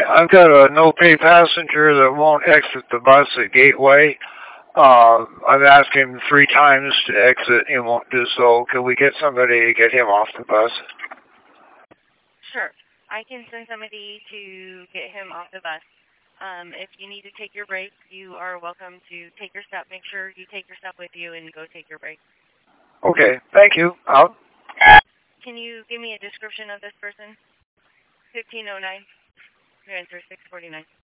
I've got a no-pay passenger that won't exit the bus at Gateway. I've asked him 3 times to exit. He won't do so. Can we get somebody to get him off the bus? Sure. I can send somebody to get him off the bus. If you need to take your break, you are welcome to take your stuff. Make sure you take your stuff with you and go take your break. Okay. Thank you. Out. Can you give me a description of this person? 1509. Your answer is 649.